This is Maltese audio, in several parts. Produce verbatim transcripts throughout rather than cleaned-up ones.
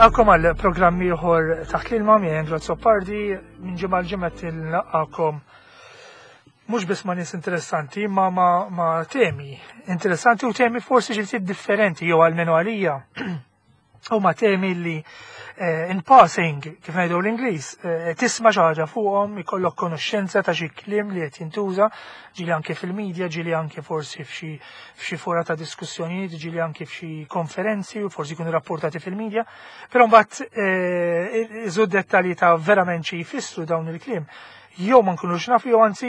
Nilqakom għal programmi ieħor taħt l-ilma minn Grozzo Pardi minn ġimgħa l-ġimgħa nilqakom mhux biss ma' nies interessanti ma' ma' ma' temi interessanti u temi forsi xi differenti jew almenu għalija huma temi li in passing kif ngħidu l-Ingliż tisma' xi ħaġa fuqhom ikollok konoxxenza ta' xi kliem li qed jintuża ġieli anke fil-medja, ġieli anke forsi f'xi f'xi fora ta' diskussjonijiet, ġieli anke f'xi konferenzi u forsi jkunu rapportati fil-medja, però mbagħad iżu dettalji ta' verament xi jfissru dawn il-kliem jew ma nkunux nafu jew anzi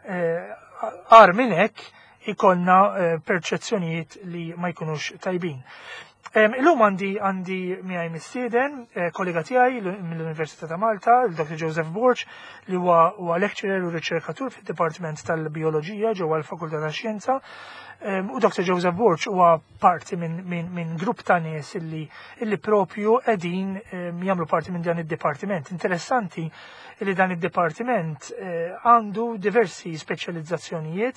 għar minn hekk ikollna perċezzjonijiet li ma jkunux tajbin. Illum għandi għandi miegħi mistieden kollega tiegħi mill-Università ta' Malta, il-Doktor Joseph Borch, li huwa huwa lecturer u riċerkatur fid-Dipartiment tal-Bioloġija ġewwa l-Fakultà tax-Xjenza. U Doktor Joseph Borch huwa parti minn min, min grupp ta' nies illi illi propju qegħdin jagħmlu parti minn dan id-dipartiment. Interessanti li dan id-dipartiment għandu diversi speċjalizzazzjonijiet,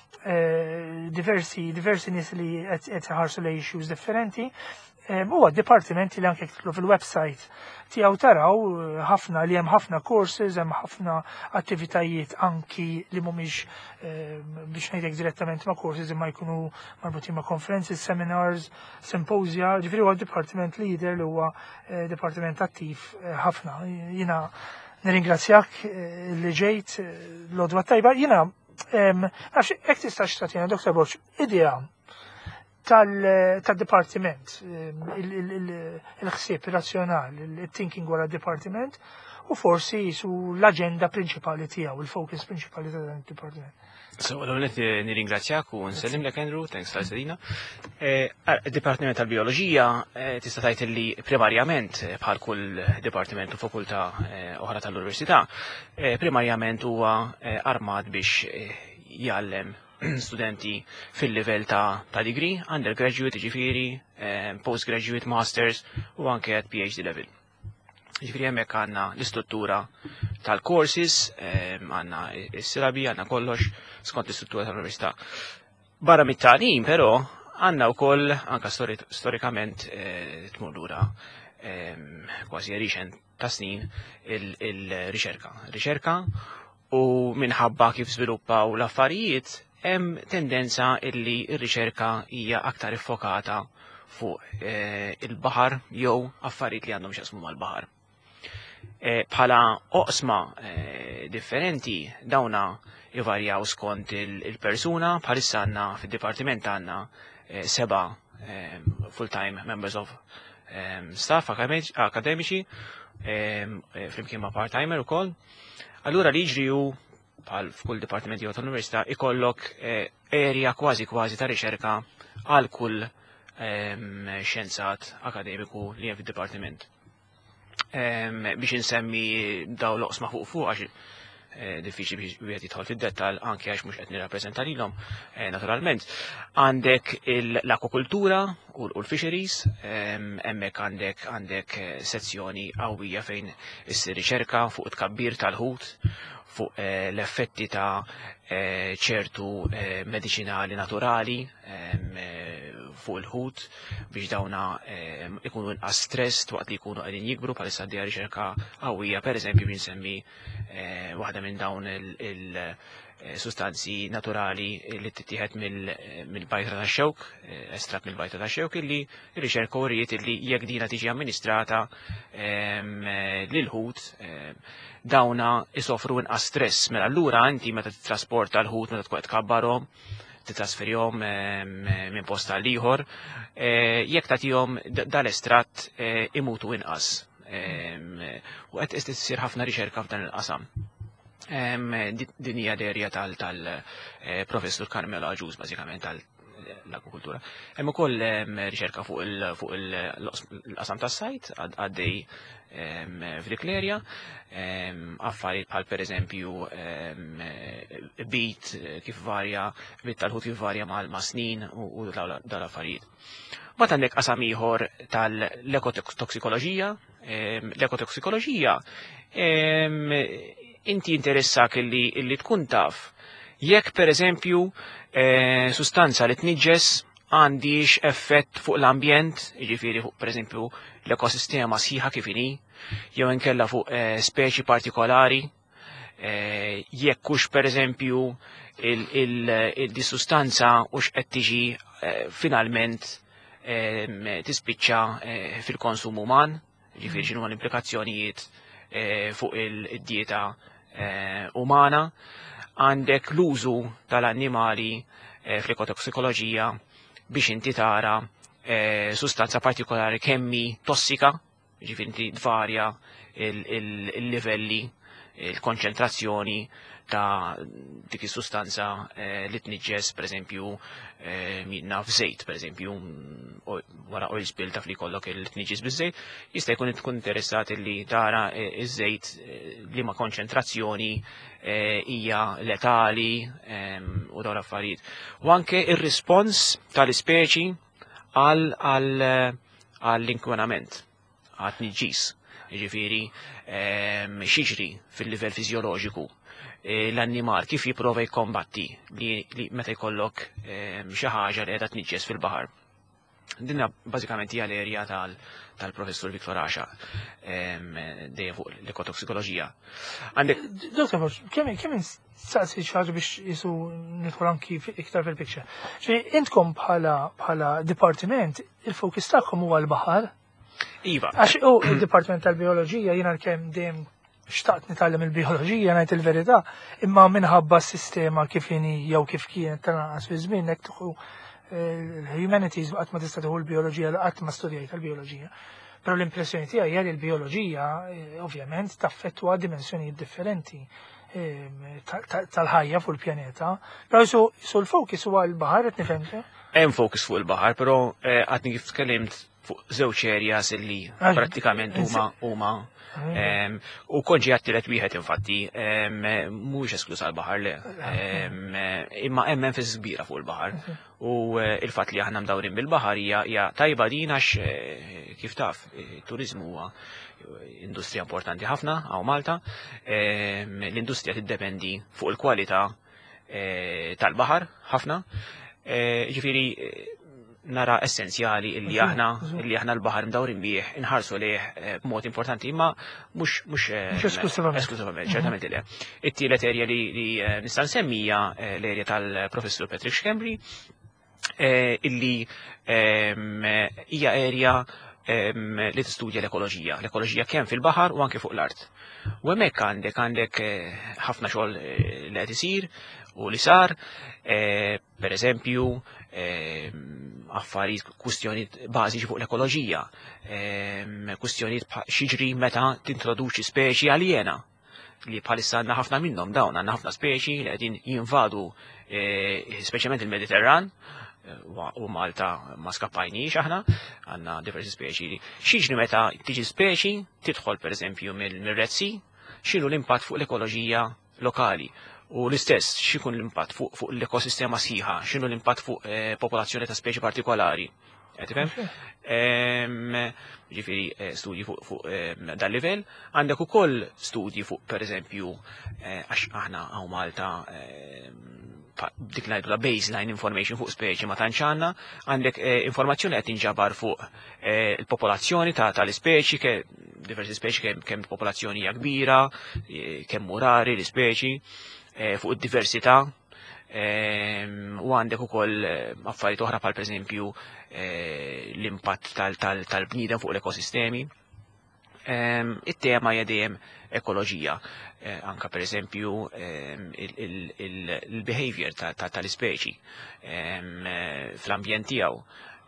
diversi diversi nies li qed iħarsu lejn issues differenti. Huwa dipartiment li anke titlu fil-website tiegħu taraw ħafna li hemm ħafna courses, hemm ħafna attivitajiet anki li mhumiex biex ngħidlek direttament ma' courses imma jkunu marbutin ma' conferences, seminars, symposia, ġifieri huwa dipartiment leader li huwa dipartiment attiv ħafna. Jiena nirringrazzjak li ġejt l-għodwa tajba. Jiena għax hekk tistax tagħtina Doktor Borch idea tal-dipartiment, il-ħsieb razzjonali, il-thinking wara d-dipartiment u forsi su l-aġenda prinċipali tiegħu, il-focus prinċipali ta' dan id-dipartiment. So, l-għonet nirringrazzjak u nsellimlek Andrew, thanks tal-sedina. Il-Dipartiment tal-Bioloġija tista' tgħid li primarjament bħal kull dipartiment u fakultà oħra tal-Università, primarjament huwa armat biex jgħallem studenti fil-livell ta' ta' degree, undergraduate, ġifieri, postgraduate, masters u anke at PhD level. Ġifieri hemmhekk għandna l-istruttura tal-courses, għandna s-silabi, għandna kollox skont l-istruttura tal-università. Barra mit-tagħlim però għandna wkoll anke storikament tmur lura kważi recent ta' snin il-riċerka. Riċerka u minħabba kif żviluppaw l-affarijiet hemm tendenza illi r-riċerka hija aktar iffokata fuq il-baħar jew affarijiet li għandhom x'jaqsmu mal-baħar. Bħala oqsma differenti dawna jivarjaw skont il-persuna, bħalissa għandna fid-dipartiment għandna seba' full-time members of staff akademiċi, flimkien ma' part-timer ukoll. Allura li jiġri hu bħal f'kull dipartiment jew tal-università ikollok area kważi kważi ta' riċerka għal kull xjenzat akademiku li hemm fid-dipartiment. Biex insemmi daw l-oqsma fuq fuq għax diffiċli biex wieħed jidħol fid-dettall anke għax mhux qed nirrappreżenta lilhom naturalment. Għandek l-akwakultura u l-fisheries, hemmhekk għandek għandek sezzjoni qawwija fejn issir riċerka fuq it-tkabbir tal-ħut, fuq l-effetti ta' ċertu mediċinali naturali fuq il-ħut biex dawna ikunu inqas stress waqt li jkunu qegħdin jikbru bħalissa għaddejja riċerka qawwija, pereżempju binssemmi waħda minn dawn il-sustanzi naturali li tittieħed mill-bajtra tax-xewk, estratt mill-bajtra tax-xewk illi r-riċerka wriet illi jekk dina tiġi amministrata lil-ħut dawna isofru inqas stress. Mela allura inti meta titrasporta l-ħut meta tkun qed tkabbarhom, titrasferihom minn post għal ieħor, jekk tagħtihom dal-estratt imutu inqas. U qed issir ħafna riċerka f'dan il-qasam. Din hija derja tal-Professur Carmelo Aġuż bażikament tal-akwakultura. Hemm ukoll riċerka fuq il-qasam tas-sajt għaddej f'dik l-erja, affarijiet bħal pereżempju bit kif varja, bit tal-ħut kif varja ma' snin u dal-affarijiet. Ma għandek qasam ieħor tal-ekotoksikoloġija. L-ekotoksikoloġija inti interessak illi tkun taf jekk pereżempju sustanza li tniġġes għandix effett fuq l-ambjent, jiġifieri fuq pereżempju l-ekosistema sħiħa kif inhi, jew inkella fuq speċi partikolari, jekk hux pereżempju il-sustanza hux qed tiġi finalment tispiċċa fil-konsum uman, jiġifieri x'inhuma l-implikazzjonijiet fuq id-dieta umana. Għandek l-użu tal-annimali fl-ekotoksikoloġija biex inti tara sustanza partikolari kemmi tossika, jiġifieri inti tvarja il-livelli, il-konċentrazzjoni ta' dik is-sustanza li tniġġes pereżempju minna f'żejt, pereżempju wara oil spill taf li jkollok il-tniġġis biż-żejt, jista' jkun tkun interessat li tara iż-żejt li ma' konċentrazzjoni hija letali u dawn l-affarijiet. U anke ir-rispons tal-ispeċi għall-inkwenament, għat-tniġġis. Jiġifieri xiġri fil-livell fiżjoloġiku l-annimal kif jipprova jkombatti li meta jkollok xi ħaġa li qiegħda tniġġes fil-baħar. Dinha bażikament hija l-erja tal-professur Viktor Għaxa dejjem fuq l-ekotoksikoloġija. Dottor, kemm insaqsi xi ħaġa biex jisu nidħol anki iktar fil-picture. Intkom bħala dipartiment il-fokus tagħkom huwa l-baħar. Iva. Għax u il-Dipartiment tal-Bioloġija jiena kemm dejjem xtaqt nitgħallem il-bioloġija ngħid il-verità, imma minħabba s-sistema kif inhi jew kif kienet tanqas fi żmien hekk tieħu il-humanities qatt ma tista' tieħu l-bioloġija qatt ma studjajt tal-bioloġija. Però l-impressjoni tiegħi hija li l-bioloġija ovvjament taffettwa dimensjonijiet differenti tal-ħajja fuq il-pjaneta. Però jisu l-fokus huwa l-baħar qed nifhem. Hemm fokus fuq il-baħar, però għadni kif tkellimt fuq żewġ areas illi prattikament huma huma u konġi għattilet wieħed infatti mhuwiex esklus għall-baħar le. Imma hemm enfasi kbira fuq il-baħar. U il-fatt li aħna mdawrin bil-baħar hija tajba din għax kif taf, it-turiżmu huwa industrija importanti ħafna għaw Malta. L-industrija tiddependi fuq il-kwalità tal-baħar ħafna. Ġifieri nara essenzjali illi aħna illi aħna l-baħar mdawrin bih inħarsu lih b'mod importanti, imma mhux mhux esklusivament, ċertament le. It-tielet erja li nista' nsemmija l-erja tal-Professur Patrick Schembri illi hija erja li tistudja l-ekoloġija, l-ekoloġija kemm fil-baħar u anke fuq l-art. U hemmhekk għandek għandek ħafna xogħol li qed isir u li sar, per eżempju, affarijiet, kwistjonijiet bażiċi fuq l-ekoloġija, kwistjonijiet xiġri meta tintroduċi speċi aljena li bħalissa għandna ħafna minnhom dawn, għandna ħafna speċi li qegħdin jinvadu speċjalment il-Mediterran, u Malta ma skappajniex aħna, għandna diversi speċi. Xiġri meta tiġi speċi tidħol pereżempju mill-Red Sea, x'inhu l-impatt fuq l-ekoloġija lokali. U l-istess, x'ikun l-impatt fuq l-ekosistema sħiħa, x'inhu l-impatt fuq popolazzjoni ta' speċi partikolari. Qed tifhem? Ġifieri studji fuq dan livell, għandek ukoll studji fuq pereżempju għax aħna hawn Malta dik ngħidu la baseline information fuq speċi ma tantx għandna, għandek informazzjoni qed tinġabar fuq il-popolazzjoni tal-ispeċi, diversi speċi kemm popolazzjoni hija kbira, kemm rari l-ispeċi, fuq id-diversità, u għandek ukoll affarijiet oħra bħal pereżempju l-impatt tal-bniedem fuq l-ekosistemi. It-tema hija dejjem ekoloġija, anka per eżempju il-behavior tal-ispeċi fl-ambjent tiegħu,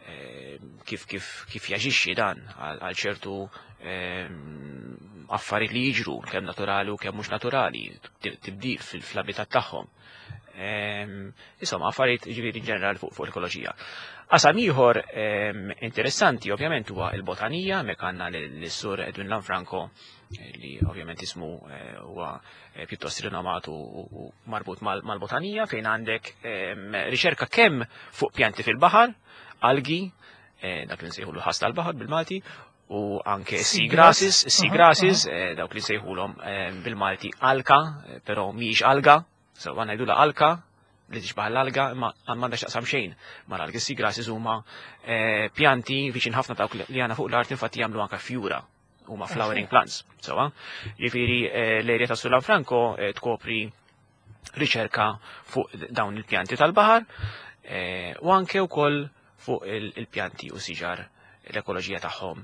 kif jaġixxi dan għal ċertu affarijiet li jiġru kemm naturali u kemm mhux naturali, tibdil fl-abitat tagħhom. Insomma, affarijiet ġifieri ġenerali fuq l-ekoloġija. Qasam ieħor interessanti ovvjament huwa l-botanija, hemmhekk għandna l-sur Edwin Lanfranco li ovvjament ismu huwa pjuttost rinomat u marbut mal-botanija, fejn għandek riċerka kemm fuq pjanti fil-baħar, algi, dak li nsejħulu ħas tal-baħar bil-Malti, u anke seagrasses, seagrasses, dawk li nsejħulhom bil-Malti alka, però mhijiex alga, so għandna jdula alka, li tixbaħ l-alga imma m'għandha x'taqsam xejn mal-alga. Seagrasses huma pjanti viċin ħafna dawk li għandna fuq l-art infatti jagħmlu anke fjura huma flowering plants. Sewa, jiġifieri l-erja ta' Sulanfranco tkopri riċerka fuq dawn il-pjanti tal-baħar u anke wkoll fuq il-pjanti u siġar l-ekoloġija tagħhom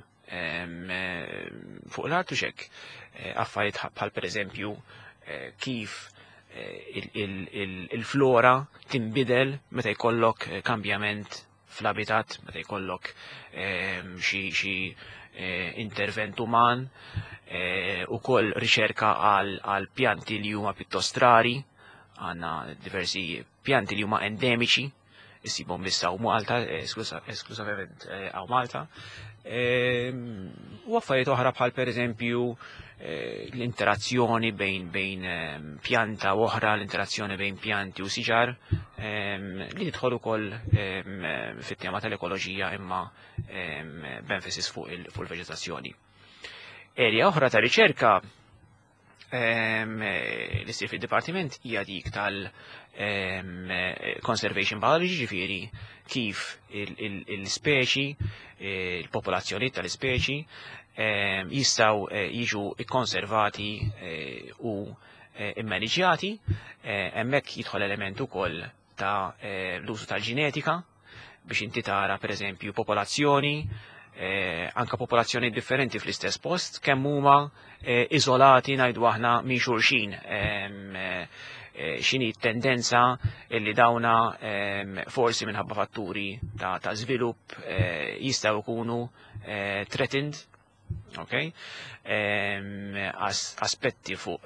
fuq l-art u xekk. Affarijiet bħal pereżempju kif il-flora tinbidel meta jkollok kambjament fl-abitat, meta jkollok xi intervent uman, ukoll riċerka għal pjanti li huma pjuttost rari, għandna diversi pjanti li huma endemiċi, issibhom biss hawn Malta, esklusivament hawn Malta. U affarijiet oħra bħal pereżempju l-interazzjoni bejn bejn pjanta u oħra, l-interazzjoni bejn pjanti u siġar, li tidħol ukoll fit-tema tal-ekoloġija imma b'emphasis fuq il-veġetazzjoni. Erja oħra ta' riċerka li ssir fid-dipartiment hija dik tal-conservation biology, ġifieri kif il-speċi, il-popolazzjoni tal-ispeċi jistaw jiġu ikkonservati u immaniġjati. Hemmhekk jidħol element ukoll ta' l-użu tal-ġenetika biex inti tara pereżempju popolazzjoni, anka popolazzjoni differenti fl-istess post, kemm huma iżolati ngħidu aħna minn xulxin. X'inhi t-tendenza illi dawna forsi minħabba fatturi ta' żvilupp jistgħu jkunu threatened. Okay? As aspetti fuq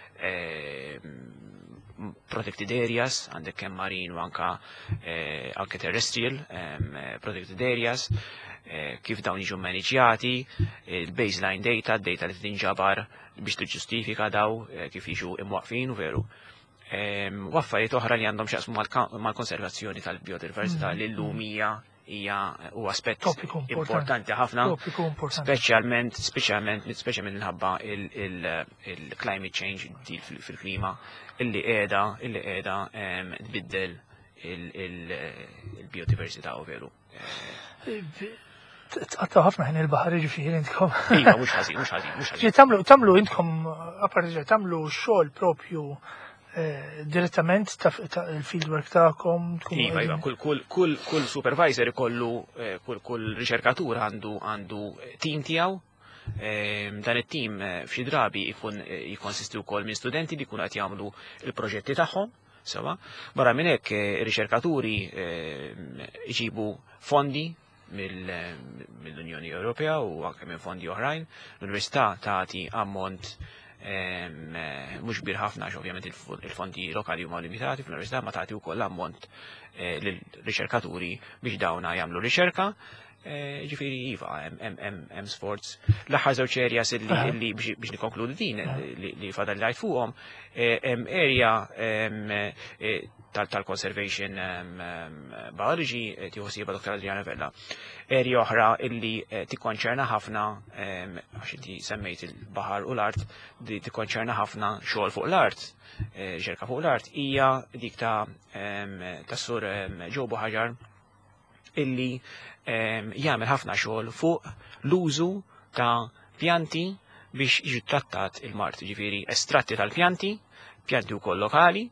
protected areas, għandek kemm marin u anka anke terrestrial protected areas, kif dawn jiġu maniġjati, il-baseline data, data li tinġabar biex tiġġustifika daw kif jiġu imwaqfin u veru. U affarijiet oħra li għandhom x'jaqsmu mal-konservazzjoni tal-biodiversità li llum hija hija u aspett importanti ħafna, speċjalment speċjalment speċjalment minħabba il-climate change fil-klima illi qiegħda illi qiegħda tbiddel il-biodiversità u veru. Tqattaw ħafna ħin il-baħar ġifieri intkom. Iva, mhux ħażin, mhux ħażin, mhux ħażin. Tagħmlu tagħmlu intkom apparti tagħmlu xogħol propju direttament il-field work tagħkom. Iva, iva, kull supervisor ikollu kull riċerkatur għandu għandu team tiegħu. Dan it-team f'xi drabi jkun jikkonsisti wkoll minn studenti li jkunu qed jagħmlu il-proġetti tagħhom. Sewa, barra minn hekk ir-riċerkaturi jġibu fondi mill-Unjoni Ewropea u anke minn fondi oħrajn. L-Università tagħti ammont mhux kbir ħafna għax ovvjament il-fondi lokali huma limitati fl-Università, ma tagħti wkoll ammont lill-riċerkaturi biex dawna jagħmlu riċerka. Ġifieri iva, hemm sforz. L-aħħar żewġ areas li biex nikkonkludi din li fadal li għajt fuqhom, hemm area tal-conservation biology tieħu ħsiebha Doktor Adriana Vella. Area oħra illi tikkonċerna ħafna għax inti semmejt il-baħar u l-art, tikkonċerna ħafna xogħol fuq l-art, riċerka fuq l-art, hija dik ta' tas-sur Ġobu Ħaġar illi jagħmel ħafna xogħol fuq l-użu ta' pjanti biex jiġu trattat il-mart, ġifieri estratti tal-pjanti, pjanti wkoll lokali,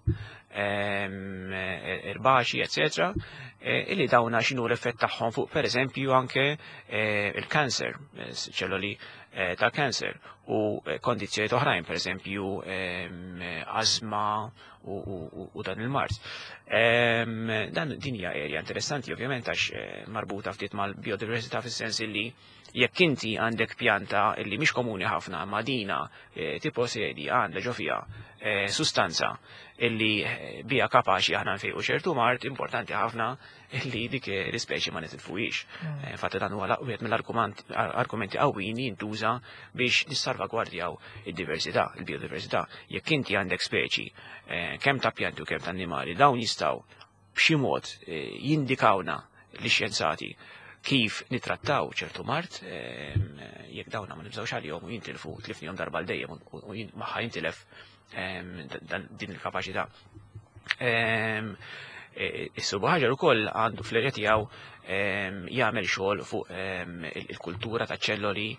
erbaċi, eccetera, illi dawna x'inhu l-effett tagħhom fuq pereżempju anke il-kanser, ċelloli ta' kanser u kondizzjonijiet oħrajn, pereżempju asma u dan il-mart. Dan din hija erja interessanti ovvjament għax marbuta ftit mal-biodiversità fis-sens illi jekk inti għandek pjanta illi mhix komuni ħafna ma' dina tipposedi għandha ġo fiha sustanza illi bija kapaċi aħna nfejqu ċertu mart, importanti ħafna illi dik l-ispeċi ma nitilfuhiex. Infatti dan huwa wieħed mill-argumenti qawwin jintuża biex nissalvagwardjaw id-diversità, il-biodiversità. Jekk inti għandek speċi kemm ta' pjanti u kemm ta' annimali, dawn jistgħu b'xi mod jindikawna lix-xjenzati kif nitrattaw ċertu mart, jekk dawna ma nibżawx għalihom u jintilfu tlifnihom darba l dejjem u magħha jintilef din il-kapaċità. Is-Subu Ħaġar ukoll għandu fl-erja tiegħu jagħmel xogħol fuq il-kultura taċ-ċelloli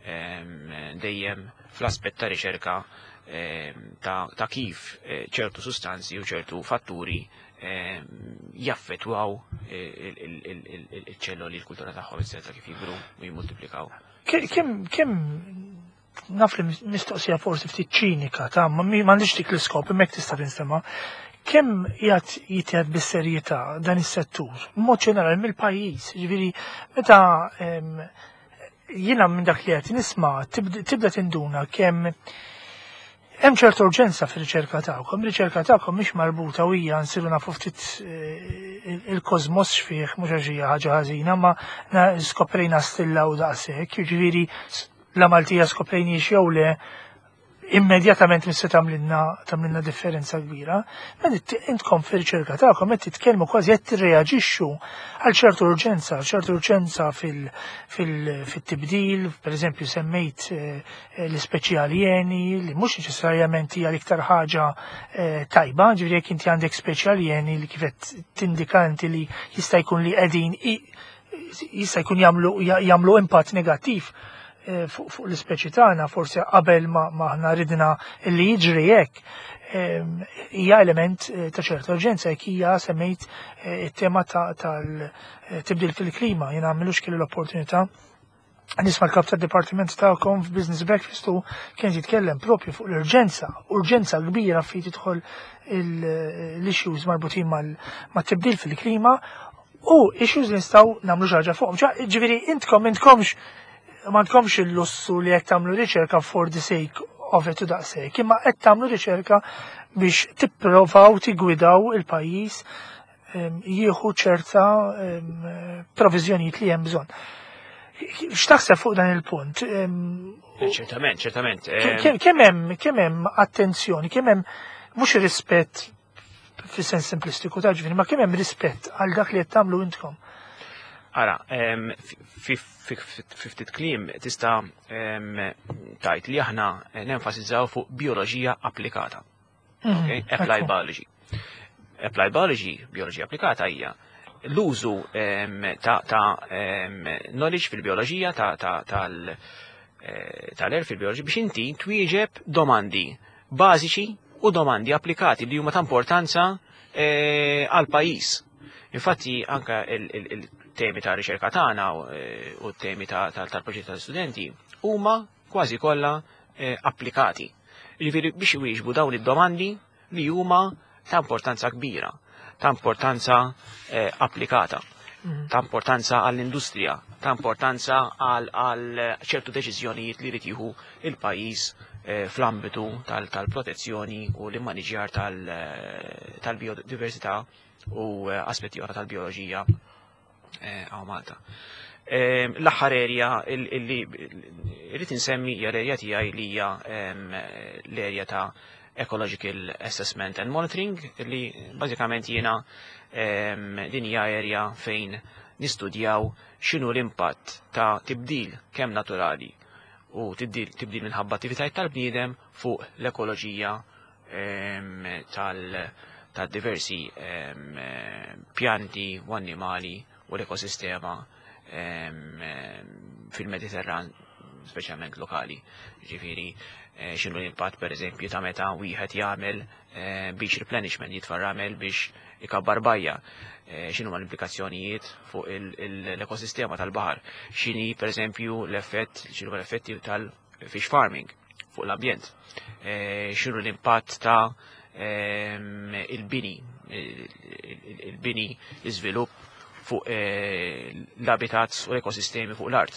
dejjem fl-aspett ta' riċerka ta' kif ċertu sustanzi u ċertu fatturi jaffettwaw il-ċelloli, l-kultura tagħhom, eċetera, kif jikbru u jimmultiplikaw. Kemm naf li mistoqsija forsi ftit ċinika ta' m'għandix dik l-iskop hemmhekk tista' tinstema'. Kemm qiegħed jitgħed bis-serjetà dan is-settur, b'mod ġenerali mill-pajjiż, jiġifieri meta jiena minn dak li qed nisma' tibda tinduna kemm hemm ċerta urġenza fir-riċerka tagħkom, ir-riċerka tagħkom mhix marbuta u hija nsiru nafu ftit il-kosmos xfih mhux għax hija ħaġa ħażina, ma skoprejna stilla u daqshekk, jiġifieri l-Maltija skoprejniex jew le immedjatament mis se tagħmlilna differenza kbira, ma intkom fir-riċerka tagħkom qed titkellmu kważi qed tirreaġixxu għal ċertu urġenza, ċertu urġenza fil-tibdil, pereżempju semmejt l-ispeċjaljeni li mhux neċessarjament hija l-iktar ħaġa tajba, ġifieri jekk inti għandek speċjaljeni li kif qed tindika inti li jista' jkun li qegħdin jista' jkun jagħmlu impatt negattiv fuq l-ispeċi tagħna, forsi qabel ma aħna ridna li jiġri hekk, hija element ta' ċerta urġenza jekk hija semmejt it-tema tal-tibdil fil-klima. Jien għamilux kelli l-opportunità nisma' l-kap tad-dipartiment tagħkom f'Business Breakfast u kien jitkellem propju fuq l-urġenza, urġenza kbira fi tidħol l-issues marbutin mat-tibdil fil-klima u issues li nistgħu nagħmlu ħaġa fuqhom. Ġifieri intkom intkomx ma tkomx il-lussu li qed tagħmlu riċerka for the sake of it u daqshekk, imma qed tagħmlu riċerka biex tippruvaw tigwidaw il-pajjiż jieħu ċerta proviżjonijiet li hemm bżonn. X'taħseb fuq dan il-punt? Ċertament, ċertament. Kemm hemm kemm hemm attenzjoni, kemm hemm mhux rispett fis-sens simplistiku ta' ġifieri, ma kemm hemm rispett għal dak li qed tagħmlu intkom. Ara, fi ftit kliem tista' tajt li aħna nenfasizzaw fuq bioloġija applikata. Applied biology. Applied biology, bioloġija applikata hija l-użu ta' knowledge fil-bioloġija tal-erf fil-bioloġija biex inti twieġeb domandi bażiċi u domandi applikati li huma ta' importanza għal pajjiż. Infatti anke il-temi ta' riċerka tagħna u t-temi tal-proġett tal-studenti huma kważi kollha applikati. Jiġifieri biex iwieġbu dawn id-domandi li huma ta' importanza kbira, ta' importanza applikata, ta' importanza għall-industrija, ta' importanza għal ċertu deċiżjonijiet li jrid jieħu il-pajjiż fl-ambitu tal-protezzjoni u l-immaniġjar tal-biodiversità u aspetti oħra tal-bioloġija għaw Malta. L-aħħar erja li rrid insemmi hija l-erja tiegħi li hija l-erja ta' Ecological Assessment and Monitoring li bażikament jiena din hija erja fejn nistudjaw x'inhu l-impatt ta' tibdil kemm naturali u tibdil minħabba attivitajiet tal-bniedem fuq l-ekoloġija tal-diversi pjanti u annimali u l-ekosistema fil-Mediterran, speċjalment lokali. Ġifieri x'inhu l-impatt pereżempju ta' meta wieħed jagħmel beach replenishment, jitfa' ramel biex ikabbar bajja, x'inhuma l-implikazzjonijiet fuq l-ekosistema tal-baħar, x'inhi pereżempju l-effett, x'inhuma l-effetti tal-fish farming fuq l-ambjent, x'inhu l-impatt ta' il-bini, il-bini, l-iżvilupp fuq l-habitats u l-ekosistemi fuq l-art.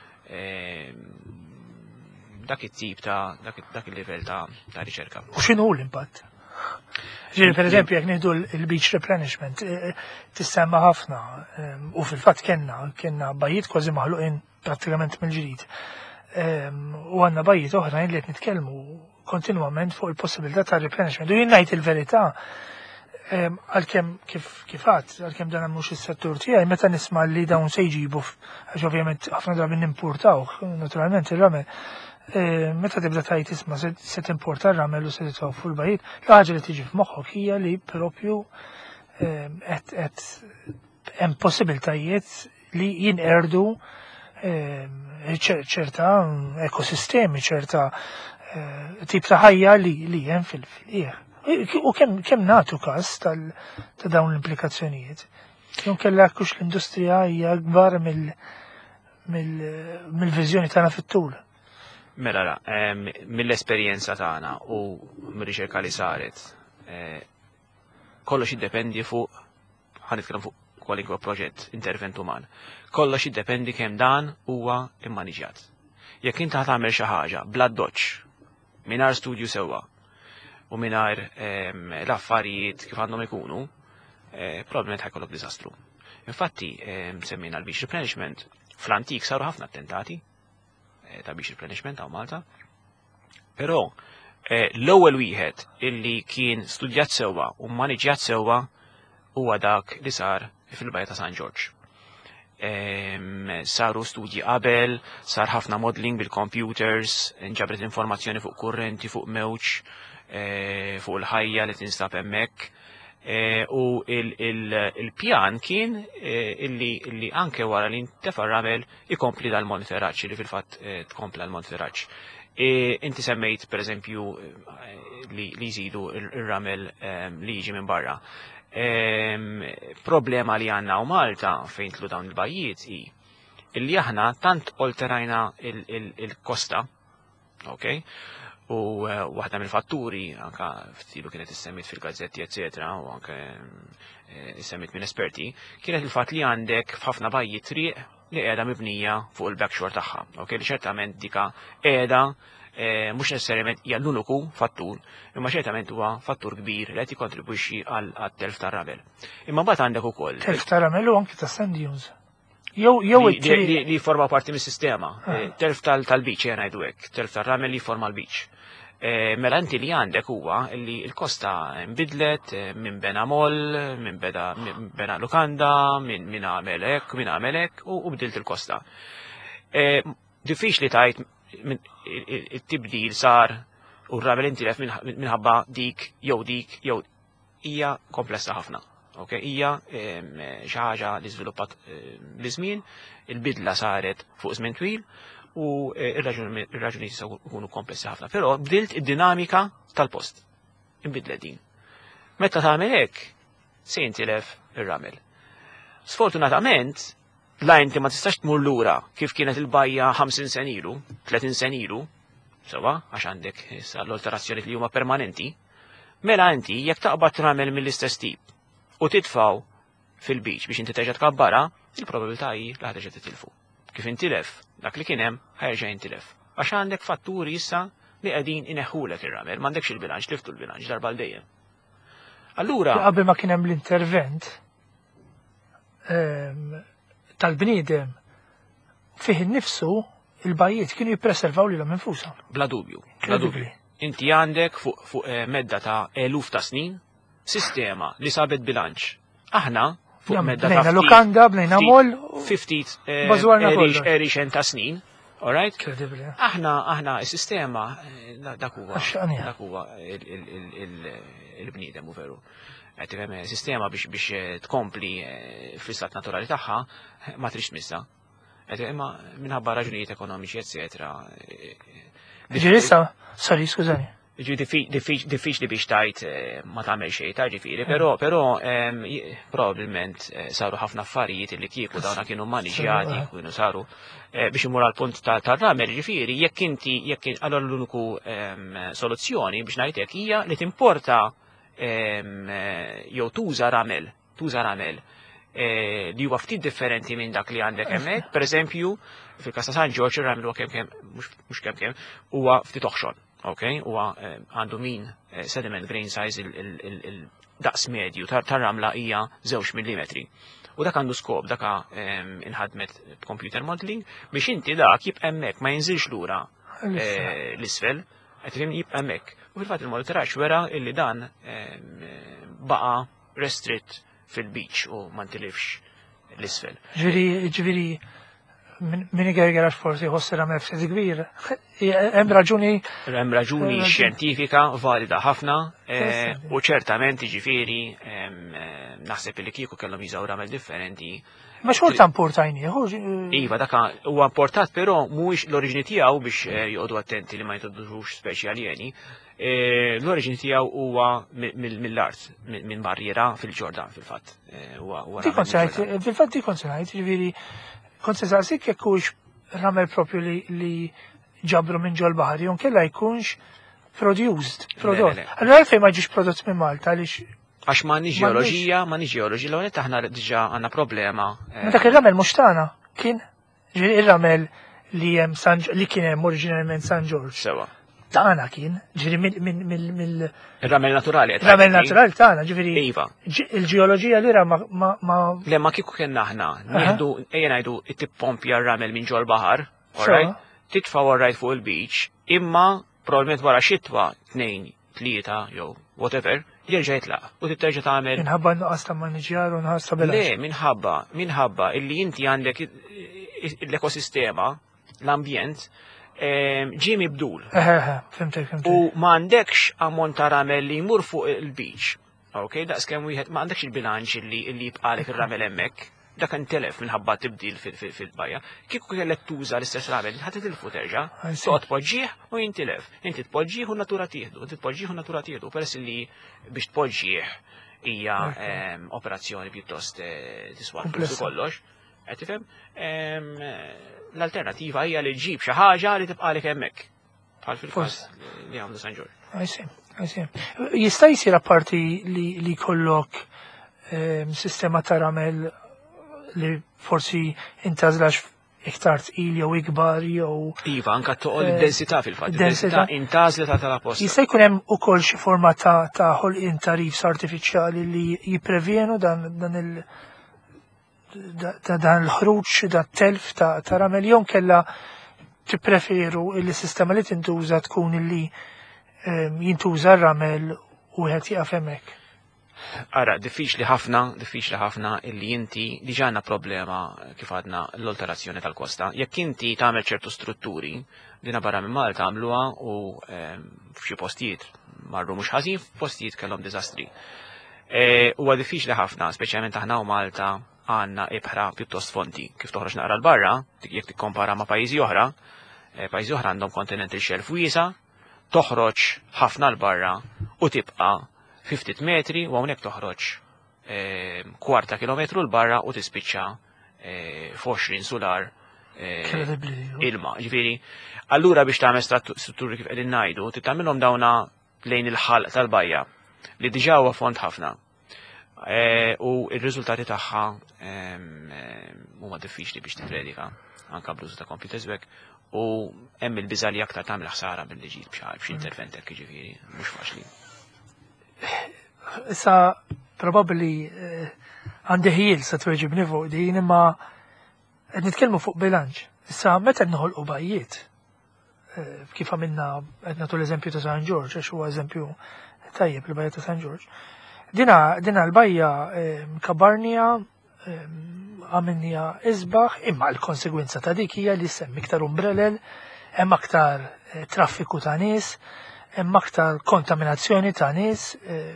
Dak it-tip ta' dak il-livell ta' riċerka. U x'inhu l-impatt? Ġieli pereżempju jekk nieħdu l-beach replenishment tissemma ħafna u fil-fatt kellna kellna bajjiet kważi maħluqin prattikament mill-ġdid. U għandna bajjiet oħrajn li qed nitkellmu kontinwament fuq il-possibilità ta' replenishment. U jien ngħid il-verità għalkemm kif għadd, għalkemm dan mhux is-settur tiegħi, meta nisma' li dawn se jġibu għax ovvjament ħafna drabi nimpurtaw, naturalment ir-ramel meta tibda tajt isma' se timporta r-ramel u se titgħu fuq il-bajiet, l-ħaġa li tiġi f'moħħok hija li propju qed hemm possibiltajiet li jinqerdu ċerta ekosistemi, ċerta tip ta' ħajja li hemm fil-qiegħ. U kemm nagħtu każ ta' dawn l-implikazzjonijiet. Jew kellha hux l-industrija hija kbar mill-viżjoni tagħna fit-tul. Mela ra, mill-esperjenza tagħna u mir-riċerka li saret, kollox jiddependi fuq, ħanitkellem fuq kwalinkwa proġett, intervent uman. Kollox jiddependi kemm dan huwa immaniġjat. Jekk inti ħadd xi ħaġa bla doċċ, mingħajr studju sewwa u mingħajr l-affarijiet kif għandhom ikunu, probabbilment ħajkollok diżastru. Infatti, semmejna l-beach replenishment, fl-antik saru ħafna attentati ta' beach replenishment hawn Malta. Però l-ewwel wieħed illi kien studjat sewwa u maniġjat sewwa huwa dak li sar fil-Bajja ta' San George. Saru studji qabel, sar ħafna modeling bil-computers, nġabret informazzjoni fuq kurrenti, fuq mewġ, fuq il-ħajja li tinstab hemmhekk. U il-pjan kien illi anke wara li ntefa' r-ramel ikompli dal-monitoraġġ li fil-fatt tkompla l-monitoraġġ. Inti semmejt pereżempju li jżidu r-ramel li jiġi minn barra. Problema li għandna u Malta fejn tlu dawn il-bajjiet hi illi aħna tant olterajna il-kosta, okay? U waħda mill-fatturi, anka ftilu kienet issemmit fil-gazzetti, eccetera, u anke issemmit minn esperti, kienet il-fatt li għandek f'ħafna bajjiet triq li qiegħda mibnija fuq il-backshore tagħha. Okay? Li ċertament dika qiegħda mhux necessarjament hija l-uniku fattur, imma ċertament huwa fattur kbir li qed jikkontribwixxi għat-telf tar-ramel. Imma mbagħad għandek ukoll. Telf tar-ramel u anke ta' sand dunes. Jew jew li forma parti mis-sistema. Telf tal-beach jena ngħidu hekk, telf tar-ramel li forma l-beach. Mela inti li għandek huwa li l-kosta nbidlet minn bena moll, minn bena lukanda, minn għamel hekk, minn għamel hekk u bdilt il-kosta. Diffiċli tajt it-tibdil sar u r-ramel intilef minħabba dik jew dik jew hija komplessa ħafna. Hija xi ħaġa li żviluppat bl-żmien, il-bidla saret fuq żmien twil u ir-raġunijiet jistgħu jkunu komplessi ħafna. Però bdilt id-dinamika tal-post. Inbidlet din. Meta tagħmel hekk se jintilef ir-ramel. Sfortunatament, la inti ma tistax tmur lura kif kienet il-bajja ħamsin sen ilu, tletin sen ilu, sewa għax għandek issa l-alterazzjonijiet li huma permanenti, mela inti jekk taqbad ramel mill-istess tip u titfaw fil-beach biex inti terġa' tkabbara, il-probabilità hi li ħadd terġa' titilfu. Kif intilef, dak li kien hemm ħerġa' jintilef. Għax għandek fatturi issa li qegħdin ineħħulek ir-ramel, m'għandekx il-bilanċ, tiftu l-bilanċ darba l dejjem. Allura qabel ma kien hemm l-intervent tal-bniedem fih innifsu il-bajjiet kienu jippreservaw lilhom infushom. Bla dubju, bla dubju. Inti għandek fuq medda ta' eluf ta' snin sistema li sabet bilanċ. Aħna fuq medda ta' lokanda, bnejna moll, fiftit erixen ta' snin, alright? Kredibli. Aħna aħna s-sistema dak huwa dak huwa il-bniedem u veru. Għetifem, sistema biex biex tkompli fl-istat naturali tagħha ma trix missa. Imma minħabba raġunijiet ekonomiċi, eccetera. Ġirissa, sorry, skużani. Diffiċli biex tajt ma tagħmel xejn ta' ġifieri, però però probabbilment saru ħafna affarijiet li kieku dawna kienu maniġjati, kienu saru biex imur għal punt tar-ramel ġifieri, jekk inti jekk allora l-uniku soluzzjoni biex ngħid hekk hija li timporta jew tuża ramel, tuża ramel li huwa ftit differenti minn dak li għandek hemmhekk. Pereżempju, fil-każ ta' San George ir-ramel huwa kemm kemm mhux kemm kemm huwa ftit oħxon. Okay, huwa għandu min sediment grain size il-daqs medju tar-ramla hija żewġ millimetri. U dak għandu skop, dak inħadmet computer modeling biex inti dak jibqa' hemmhekk ma jinżilx lura l-isfel, qed jibqa' hemmhekk. U fil-fatt il-monitoraġġ wera illi dan baqa' restritt fil-beach u ma ntilifx l-isfel. Ġifieri ġifieri min igergerax forsi jħossi ramel f'sedi kbir. Hemm raġuni. Hemm raġuni xjentifika valida ħafna u ċertament jiġifieri naħseb li kieku kellhom jużaw ramel differenti. Ma xorta importajni. Iva, daka huwa importat, però mhuwiex l-oriġini tiegħu biex joqogħdu attenti li ma jintrodduċux speċi aljeni. L-oriġini tiegħu huwa mill-art, minn barriera fil-Ġordan fil-fatt. Fil-fatt di konsenajt, ġifieri konsenajt jekk hux ramel propju li ġabru minn ġol baħar, jon kella jkunx produced, prodott. Allura għalfejn ma ġiex prodott minn Malta għaliex Għax ma nix ġeoloġija, ma nix ġeoloġija, l-għonet aħna diġa għanna problema. Ma dak il-ramel mux tagħna kien il-ramel li jem li kien hemm oriġinarjament San George. Sewa. Tagħna kien, ġifieri mill il-ramel naturali. Il-ramel naturali tagħna, ġifieri. Iva. Il-ġeoloġija li ma ma Le ma kieku kien aħna, nieħdu ejja ngħidu it-tippompja r-ramel minn ġol baħar, titfa' warrajt fuq il-beach, imma probabbilment wara xitwa tnejn, tlieta jew whatever, jerġa' jitlaq u titterġa' tagħmel. Minħabba nuqqas ta' maniġjar u nuqqas ta' bilanċ. Le, minħabba, minħabba illi inti għandek l-ekosistema, l-ambjent, ġie mibdul. Fimtek, fimtek. U m'għandekx ammont ta' ramel li jmur fuq il-beach. Ok, daqskemm wieħed ma għandekx il-bilanċ illi jibqalek ir-ramel hemmhekk. Dak intelef minħabba tibdil fil-bajja. Kieku kellek tuża l-istess ramel, ħadd tilfu terġa'. Toqgħod tpoġġih u jintilef. Inti tpoġġih u natura tieħdu, inti tpoġġih u natura tieħdu. Peress li biex tpoġġih hija operazzjoni pjuttost tiswa flus kollox. Qed tifhem? L-alternattiva hija li ġġib xi ħaġa li tibqalek hemmhekk. Bħal fil-każ li għamlu San Ġorġ. Jista' jsir apparti li jkollok sistema ta' ramel li forsi intażlax iktar tqil jew ikbar jew. Iva, anka toqgħod id-densità fil-fatt. Id-densità intażlet ta' posta. Jista' jkun hemm ukoll xi forma ta' ħolqien ta' reefs artifiċjali li jipprevjenu dan il dan il-ħruġ da' telf ta' ramel jew kellha tippreferu li s-sistema li tintuża tkun illi jintuża r-ramel u wieħed jaqaf hemmhekk. Ara, diffiċli ħafna, diffiċli ħafna illi inti diġà għandna problema kif għadna l-alterazzjoni tal-kosta. Jekk inti tagħmel ċertu strutturi, dina barra minn Malta għamluha u f'xi postijiet marru mhux ħażin, f'postijiet kellhom diżastri. Huwa diffiċli ħafna, speċjalment aħna u Malta għandna ibħra pjuttost fonti. Kif toħroġ naqra l-barra, jekk tikkompara ma' pajjiżi oħra, pajjiżi oħra għandhom continental shelf wiesa, toħroġ ħafna l-barra u tibqa' ftit metri u hawnhekk toħroġ kwarta kilometru l-barra u tispiċċa f'għoxrin sular ilma. Ġifieri, allura biex tagħmel strutturi kif qegħdin ngħidu, titgħamilhom dawna lejn il-ħalq tal-bajja li diġà huwa font ħafna. U r-riżultati tagħha huma diffiċli biex tippredika anke bl-użu ta' computers hekk u hemm il-biża li aktar tagħmel ħsara milli ġid b'xi intervent hekk jiġifieri mhux faċli. Issa probabbli għandi ħiel sa tweġibni fuq din imma qed nitkellmu fuq bilanċ. Issa meta noħolqu bajjiet kif għamilna qed nagħtu l-eżempju ta' San George għax huwa eżempju tajjeb il-bajja ta' San George. Dina dina l-bajja kabarnija għamilnija isbaħ imma l-konsegwenza ta' dik hija li semmi iktar umbrelel, hemm aktar traffiku ta' nies, hemm aktar kontaminazzjoni ta' nies.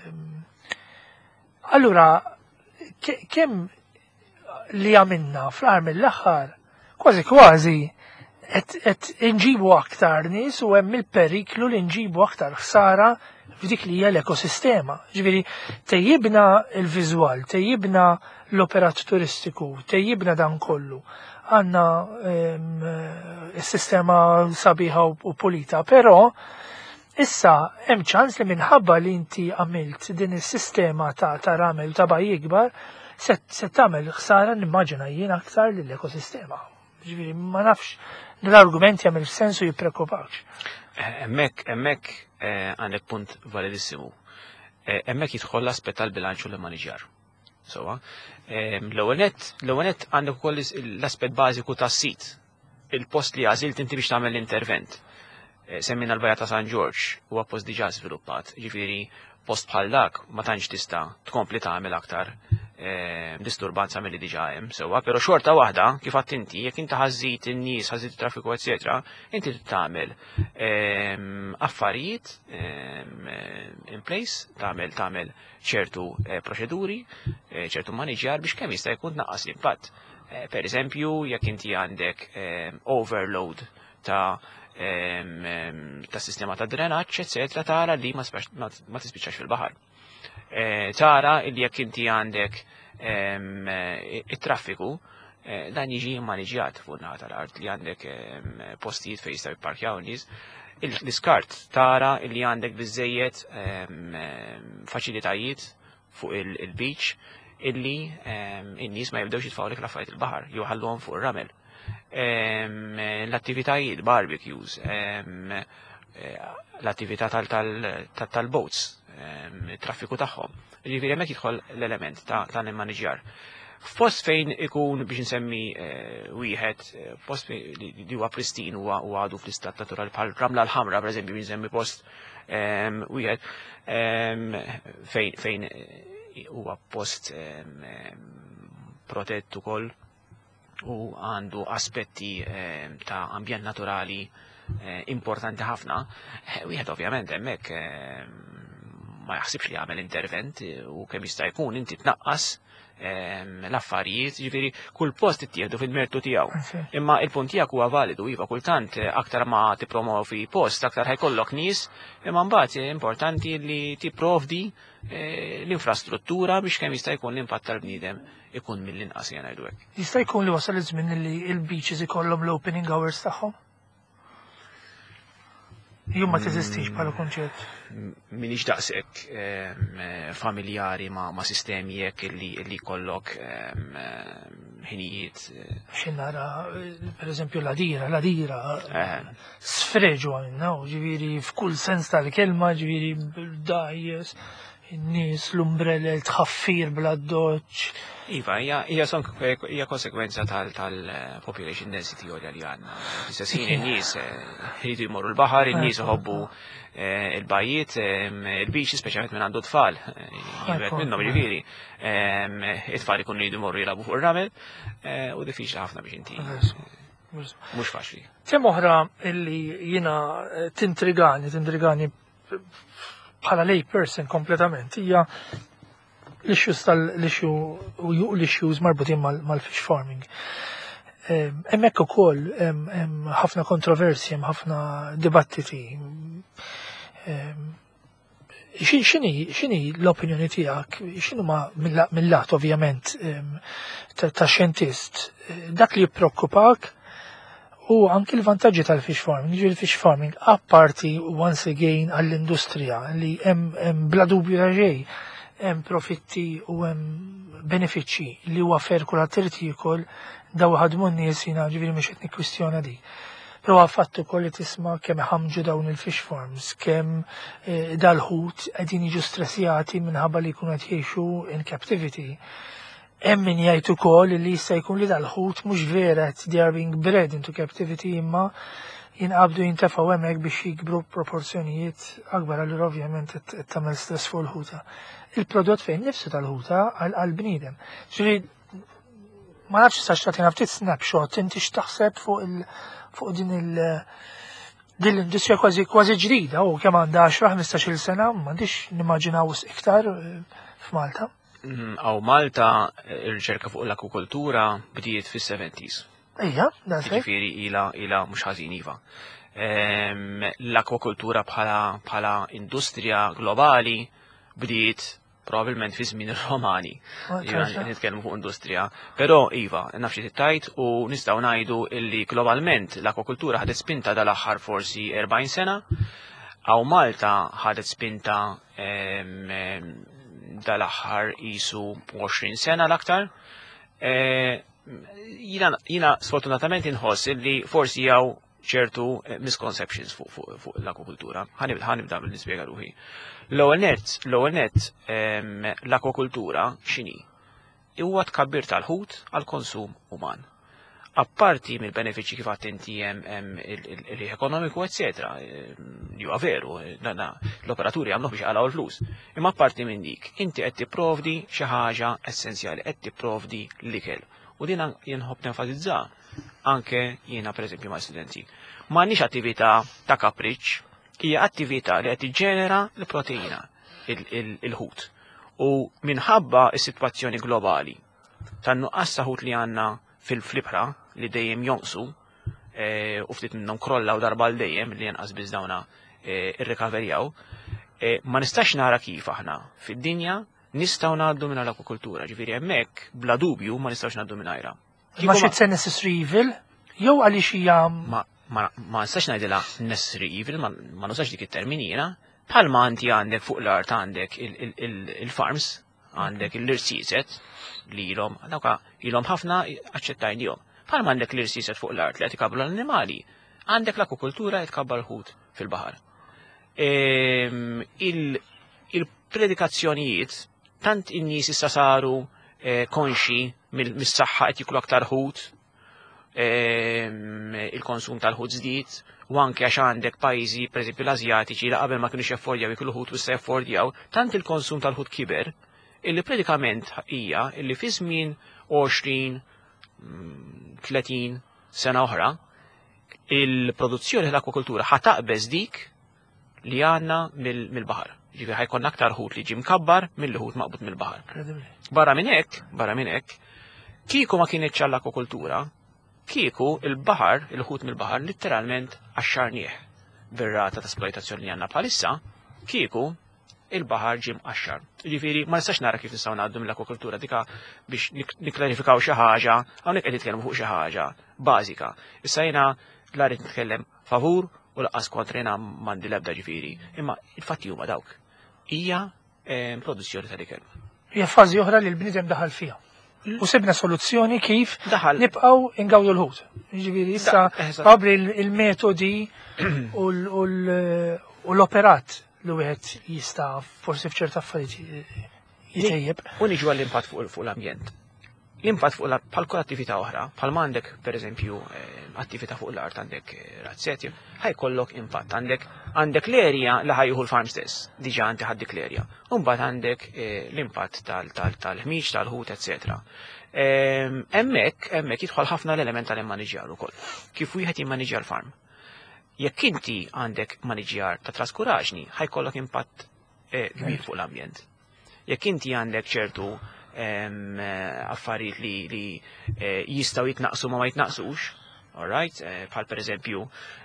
Allura kemm li għamilna fl-aħħar mill-aħħar kważi kważi qed inġibu aktar nies u hemm il-periklu li nġibu aktar ħsara f'dik li hija l-ekosistema. Ġifieri tejjibna l-viżwal, tejjibna l-operat turistiku, tejjibna dan kollu. Għandna s-sistema sabiħa u pulita, però issa hemm ċans li minħabba li inti għamilt din is-sistema ta' ta' ramel ta' bajji ikbar se tagħmel ħsara nimmaġina jien aktar lill-ekosistema. Ġifieri ma nafx l-argument jagħmel sensu jippreokkupakx. Hemmhekk hemmhekk għandek punt validissimu. Hemmhekk jidħol l-aspett tal-bilanċ u l-maniġjar. Sowa, l-ewwel nett għandek ukoll l-aspett bażiku tas-sit. Il-post li għażilt inti biex tagħmel l-intervent. Semmina l-bajja ta' San George huwa post diġà żviluppat, ġifieri post bħal dak ma tantx tista' tkompli tagħmel aktar disturbanza mill-li diġa hemm sewwa, però xorta waħda kif għadt inti, jekk inti ħażid in-nies, ħażid it-traffiku eċetera, inti tagħmel affarijiet in place, tagħmel tagħmel ċertu proċeduri, ċertu maniġjar biex kemm jista' jkun tnaqqas l-impatt. Per eżempju, jekk inti għandek overload ta' ta' sistema ta' drenaġġ, eċetera, tara li ma tispiċċax fil-baħar. Tara li jekk inti għandek it-traffiku, dan jiġi maniġjat fuq naħa tal-art li għandek postijiet fejn jistgħu jipparkjaw nies. L-iskart tara li għandek biżejjed faċilitajiet fuq il-beach illi in-nies ma jibdewx jitfgħu lek l-affarijiet il-baħar, jew ħalluhom fuq ir-ramel. L-attivitajiet, barbecues, l-attività tal-boats, traffiku tagħhom. Ġifieri hemmhekk jidħol l-element tal-maniġjar. F'post fejn ikun biex nsemmi wieħed, post li huwa pristin huwa għadu fl-istat naturali bħal Ramla l-Ħamra, pereżempju biex nsemmi post wieħed fejn huwa post protett ukoll u għandu aspetti ta' ambjent naturali importanti ħafna, wieħed ovvjament hemmhekk ma jaħsibx li għamel intervent u kemm jista' jkun inti tnaqqas l-affarijiet, ġifieri kull post ittieħdu fil-mertu tiegħu. Imma il-punt tiegħek huwa validu iva kultant aktar ma tippromovi post, aktar ħajkollok nies, imma mbagħad importanti li tipprovdi l-infrastruttura biex kemm jista' jkun l-impatt tal-bniedem ikun mill-inqas jien ngħidu hekk. Jista' jkun li wasal iż-żmien li l-beaches ikollhom l-opening hours tagħhom? Jum ma teżistix bħala konċett. Minix daqshekk familjari ma' sistemi hekk li jkollok ħinijiet. Xi nara, pereżempju l-adira, l-adira sfreġu għandna, ġifieri f'kull sens tal-kelma, ġifieri dajjes, in-nies, l-umbrella, l-tħaffir bla doċċ. Iva, hija konsekwenza tal-population density għolja li għandna. Fis-sessin in-nies jridu jmorru l-baħar, in-nies iħobbu il-bajiet, il-beach speċjalment minn għandu tfal. Jibgħet minnhom ġifieri. It-tfal ikunu jridu jmorru jilagħbu fuq ir-ramel u diffiċli ħafna biex inti. Mhux faċli. Kemm oħra illi jiena tintrigani, tintrigani bħala lay person kompletament hija l-issues tal-issue u l-issues marbutin mal-fish farming. Hemmhekk ukoll hemm ħafna kontroversji, hemm ħafna dibattiti. X'inhi l-opinjoni tiegħek, x'inhuma mill-lat ovvjament ta' xjentist, dak li jippreokkupak u anki l-vantaġġi tal-fish farming, jiġri l-fish farming apparti once again għall-industrija li hemm bla dubju ta' xejn hemm profitti u hemm benefiċċji li huwa fer kull artikol daw ħadmu n-nies jiena ġifieri mhux qed nikkwistjona di. Però fatt ukoll li tisma' kemm iħammġu dawn il-fish farms, kemm dal-ħut qegħdin jiġu stressjati minħabba li jkunu qed jgħixu in captivity. Hemm min jgħid ukoll li jista' jkun li dal-ħut mhux vera they are being bred into captivity imma jinqabdu jintefgħu hemmhekk biex jikbru proporzjonijiet akbar allura ovvjament qed tagħmel stress fuq il-ħuta. Il-prodott fejn nifsu tal-ħuta għall-bniedem. Ġifieri ma nafx sa x'tagħtina ftit snapshot inti x'taħseb fuq il fuq din il din l-industrija kważi kważi ġdida u kemm għandha għaxra ħmistax-il sena m'għandix nimmaġinaw iktar f'Malta. Aw Malta ir-riċerka fuq l-akwakultura bdiet fis-seventies. Ejja, dan se. Ġifieri ilha ilha mhux ħażin iva. L-akwakultura bħala industrija globali bdiet probabbilment fi żmien ir-Romani. Nitkellmu fuq industrija. Però iva, naf xi tittajt u nistgħu ngħidu illi globalment l-akwakultura ħadet spinta dal-aħħar forsi erbgħin sena, aw Malta ħadet spinta dal-aħħar qisu għoxrin sena l-aktar. Jiena sfortunatament inħoss illi forsi jew ċertu misconceptions fuq l-akwakultura. Ħanibda bil-nispjega ruħi. L-ewwel nett, l-ewwel nett l-akwakultura x'inhi? Huwa tkabbir tal-ħut għal konsum uman. apparti mill-benefiċċji kif għadt inti hemm il-riħ ekonomiku, eċetera, li huwa veru, l-operaturi għamluh biex għalaw l-flus. Imma apparti minn dik, inti qed tipprovdi xi ħaġa essenzjali, qed tipprovdi l-ikel. U din jinħobb nenfasizza anke jiena pereżempju ma' studenti. M'għandniex attività ta' kapriċċ, hija attività li qed tiġġenera l-proteina, il-ħut. U minħabba s-sitwazzjoni globali tan-nuqqas ta' ħut li għandna fil-flibħra li dejjem jonqsu u ftit minnhom krollaw darba l dejjem li jenqas biss dawna irrikaverjaw, ma nistax nara kif aħna fid-dinja nistgħu ngħaddu minn l-akwakultura, ġifieri hemmhekk bla dubju ma nistgħux ngħaddu mingħajrha. Ma xi tse necessary evil jew għaliex hija ma nistax ngħidilha necessary evil, ma nusax dik it-terminina, bħalma inti għandek fuq l-art għandek il-farms, għandek l-irsiset li ilhom dawka ilhom ħafna aċċettajnihom. Bħalma għandek l-irsiset fuq l-art li qed ikabru l-annimali, għandek l-akwakultura qed tkabbar ħut fil-baħar. Il-predikazzjonijiet tant in-nies issa saru konxi mis-saħħa qed jiklu aktar ħut, il-konsum tal-ħut żdied, u anke għax għandek pajjiżi pereżempju l-Asjatiċi li qabel ma kinux jaffordjaw jiklu ħut u issa jaffordjaw, tant il-konsum tal-ħut kiber, illi predikament hija illi fi żmien għoxrin tletin sena oħra il-produzzjoni tal-akwakultura ħataqbeż dik li għandna mill-baħar. Ġifieri ħajkun aktar ħut li ġie mkabbar mill-ħut maqbud mill-baħar. Barra minn hekk, barra minn hekk, kieku ma kienitx l-akwakultura, kieku il-baħar, il-ħut mill-baħar letteralment għaxxarnieh bir-rata ta' esploitazzjoni li għandna bħalissa, kieku il-baħar ġim għaxxar. Ġifieri ma nistax nara kif nistgħu ngħaddu mill-akwakultura dika biex nikklarifikaw xi ħaġa, hawnhekk qed nitkellmu fuq xi ħaġa bażika. Issa jiena la rrid nitkellem favur u laqqas kontra jiena m'għandi l-ebda ġifieri, imma il-fatti huma dawk. Hija produzzjoni tal-ikel. Hija fażi oħra li l-bniedem daħal fiha. U sibna soluzzjoni kif nibqgħu ingawdu l-ħut. Ġifieri issa qabri il-metodi u l-operat li wieħed jista' forsi f'ċerta affarijiet jitejjeb. U niġu għall-impatt fuq l-ambjent. L-impatt fuq bħal kull attività oħra, bħal m'għandek pereżempju attività fuq l-art għandek razzeti, ħajkollok impatt. Għandek għandek l-erja li ħajjuħu l-farm stess, diġà għandi ħaddik l-erja. U mbagħad għandek l-impatt tal-ħmiġ, tal-ħut, eċetera. Hemmhekk hemmhekk jidħol ħafna l-element tal-immaniġjar ukoll. Kif wieħed jimmaniġjar farm. Jekk inti għandek maniġjar ta' traskuraġni, ħajkollok impatt kbir fuq l-ambjent. Jekk inti għandek ċertu affarijiet li jistgħu jitnaqsu ma ma jitnaqsux, alright, bħal pereżempju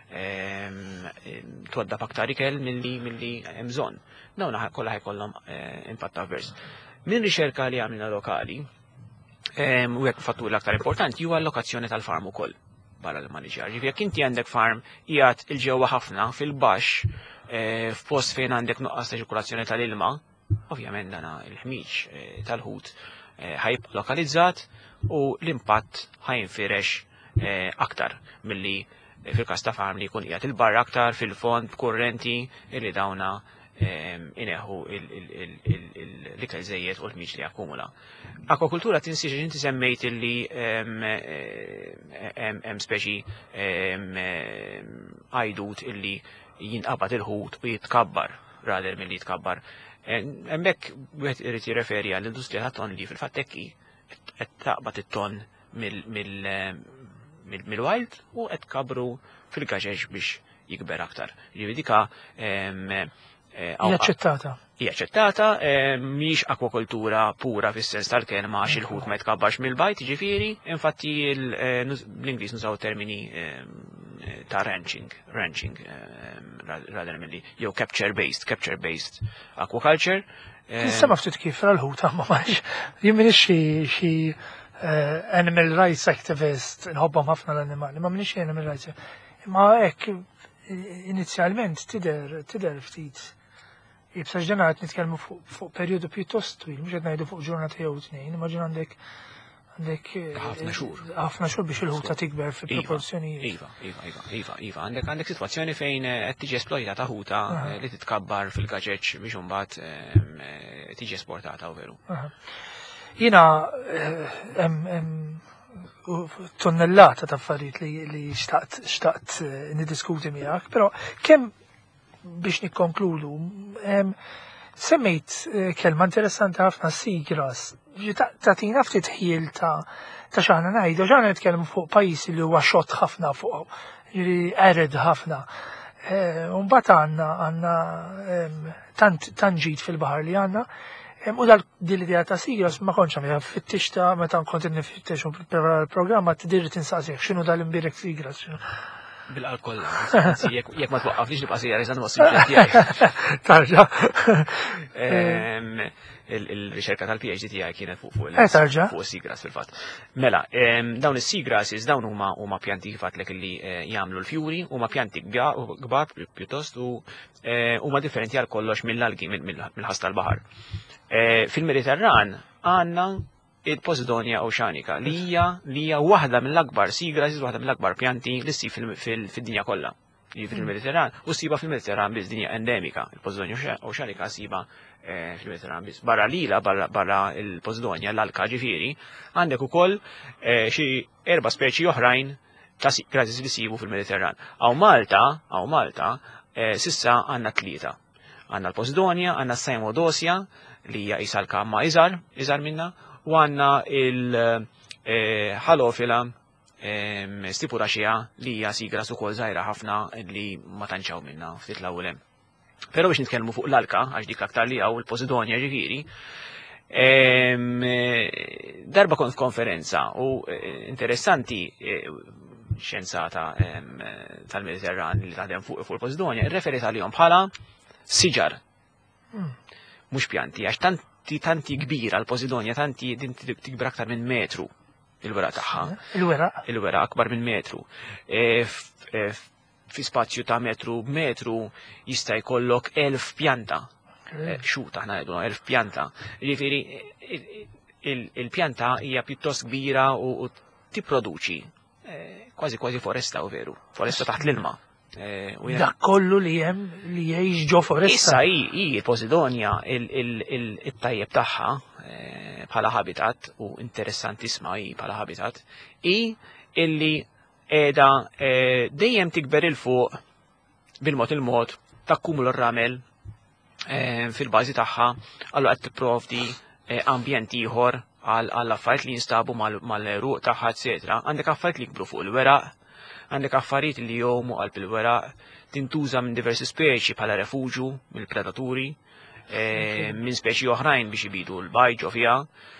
twaddab aktar ikel milli hemm bżonn. Dawn kollha ħajkollhom impatt avvers. Min riċerka li għamilna lokali, u hekk fattur l-aktar importanti huwa l-lokazzjoni tal-farm ukoll barra l-maniġjar. Ġifieri jekk inti għandek farm qiegħed il-ġewwa ħafna fil-baxx f'post fejn għandek nuqqas ta' ċirkulazzjoni tal-ilma, ovvjament dana il-ħmiġ tal-ħut ħajibqa' lokalizzat u l-impatt ħajinfirex aktar milli fil-każ ta' farm li jkun qiegħed il-barra aktar fil-fond kurrenti li dawna ineħħu l-ikel żejjed u l-ħmiġ li akkumula. Akwakultura tinsiex inti semmejt illi hemm speċi għajdut illi jinqabad il-ħut u jitkabbar rather milli jitkabbar. Hemmhekk wieħed irid jirreferi għall-industrija ta' ton li fil-fatt hekk qed taqbad it-ton mill-wild u qed tkabru fil-gaġeġ biex jikber aktar. Ġifieri dika hija ċettata. Hija ċettata, mhix akwakultura pura fis-sens tal-kelma għax il-ħut ma jitkabbarx mill-bajt, ġifieri, infatti bl-Ingliż nużaw termini ta' ranching, ranching rather milli jew capture based, capture based aquaculture. Insema ftit kif l-ħut ma marx jien minix xi animal rights activist nħobbhom ħafna l-annimali, ma minix animal rights. Ma hekk inizjalment tidher tidher ftit. Ibsa ġenat nitkellmu fuq perjodu pjuttost twil, mhux qed ngħidu fuq ġurnata jew tnejn, immaġin għandek għandek ħafna xhur. Ħafna xhur biex il-ħuta tikber fi proporzjonijiet. Iva, iva, iva, iva, iva. Għandek għandek sitwazzjoni fejn qed tiġi esploitata ħuta li titkabbar fil-gaġeġġ biex imbagħad tiġi esportata veru. Jiena tonnellata ta' affarijiet li, li xtaqt, xtaqt nidiskuti miegħek, però kemm biex nikkonkludu, semmejt kelma interessanti ħafna seagrass, tatina ftit ħiel ta' ta' xaħna ngħidu, xaħna nitkellmu fuq pajjiż li huwa xott ħafna fuq, jiġri arid ħafna. Mbagħad għandna għandna tant ġid fil-baħar li għandna, u dal dil-idea ta' seagrass ma kontx għamilha fittixta meta kont nifittex u il-programma tidir tinsaqsih x'inhu dal-imbirek seagrass. Bil-qalb kollha. Jekk ma twaqqafniex nibqa' sejjer iżda nwassal tiegħi. Tarġa. Il-riċerka tal-PhD tiegħi kienet fuq fuq fuq seagrass fil-fatt. Mela, dawn is-seagrasses dawn huma huma pjanti kif għadlek li jagħmlu l-fjuri, huma pjanti kbar pjuttost u huma differenti għal kollox mill-algi mill-ħas tal-baħar. Fil-Mediterran għandna il-Posidonia oceanica li hija li hija waħda mill-akbar seagrasses, waħda mill-akbar pjanti li ssib fid-dinja kollha. Fil-Mediterran u siba fil-Mediterran biss dinja endemika. Il-Posidonia oceanica siba fil-Mediterran biss. Barra lila, barra il-Posidonia, l-alka ġifieri, għandek ukoll xi erba' speċi oħrajn ta' seagrasses li sibu fil-Mediterran. Aw Malta, aw Malta, sissa għandna tlieta. Għandna l-Posidonia, għandna s-Saimodosia li hija qisha l-kamma iżgħar, iżgħar minna, u għandna il-Halofila stipuraxija li hija seagrass ukoll żgħira ħafna li ma tantxaw minnha ftit l-ewwel hemm. Però biex nitkellmu fuq l-alka, għax dik aktar li hawn il-Posidonia ġifieri, darba kont konferenza u interessanti xjenzata tal-Mediterran li taħdem fuq il-Posidonia irreferi għalihom bħala siġar. Mhux pjanti, għax tanti tanti kbira l-Posidonia, tanti din tikber aktar minn metru. Il-weraq tagħha. Il-weraq? Il-weraq akbar minn metru. Fi spazju ta' metru b'metru jista' jkollok elf pjanta. Xuta aħna ngħidu elf pjanta. Jiġifieri il-pjanta hija pjuttost kbira u tipproduċi kważi kważi foresta u veru. Foresta taħt l-ilma. Dak kollu li hemm li jgħix ġo foresta. Issa hi il-Posidonia il-tajjeb tagħha bħala habitat u interessantissima hi bħala habitat hi illi qiegħda dejjem tikber il fuq bil-mod il-mod takkumulu r-ramel fil-bażi tagħha allura qed tipprovdi ambjent ieħor għall affarijiet li jinstabu mal-ruq tagħha eċetera. Għandek affarijiet li jikbru fuq il-weraq, għandek affarijiet li jomu qalb il-weraq, tintuża minn diversi speċi bħala refuġu mill-predaturi, minn speċi oħrajn biex ibidu l-bajġo fiha.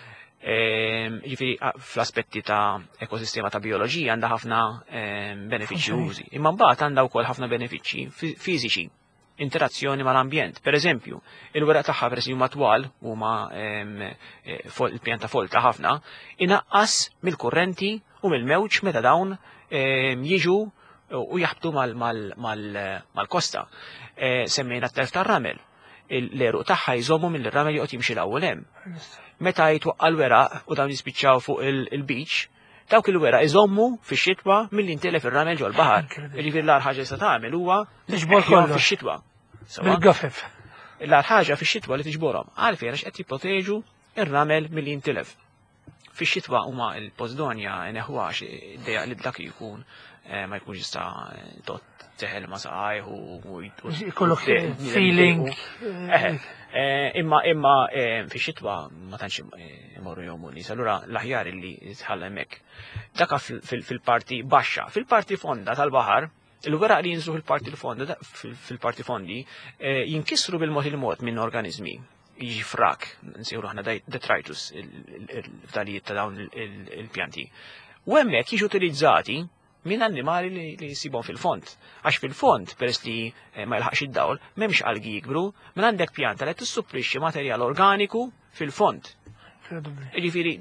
Ġifieri fl-aspetti ta' ekosistema ta' bioloġija għandha ħafna benefiċċji użi. Imma mbagħad għandha wkoll ħafna benefiċċji fiżiċi, interazzjoni mal-ambjent. Per eżempju, il-weraq tagħha per huma twal huma il-pjanta folta ħafna, inaqqas mill-kurrenti u mill-mewġ meta dawn jiġu u jaħbtu mal-kosta. Semmejna t-telf tar-ramel. L-eruq tagħha jżommu mill-ramel joqgħod jimxi l-ewwel hemm. Meta jitwaqqa l-weraq u dawn jispiċċaw fuq il-beach, dawk il-weraq iżommu fix-xitwa milli ntelef ir-ramel ġol baħar. Jiġifieri l-ar ħaġa se tagħmel huwa tiġborhom fix-xitwa. Bil-gafef. L-ar ħaġa fix-xitwa li tiġborhom. Għalfejn għax qed jipproteġu ir-ramel milli jintelef. Fix-xitwa huma l-Posidonia neħwax id-dejja li dak jkun ma jkunx jista' tot teħel ma saqajh u jkollok feeling. Imma imma fix-xitwa ma tantx imorru jom nies, allura l-aħjar li tħalla hemmhekk. Dak fil-parti baxxa, fil-parti fonda tal-baħar, il-weraq li jinżlu fil-parti fonda fil-parti fondi jinkisru bil-mod il-mod minn organizmi. Jiġi frak, nsejħu aħna detritus il-ftalijiet ta' dawn il-pjanti. U hemmhekk jiġu utilizzati minn annimali li jsibhom fil-fond. Għax fil-fond, peress li ma jilħaqx id-dawl, m'hemmx algi jikbru, minn għandek pjanta li tissupplixxi materjal organiku fil-fond. Jiġifieri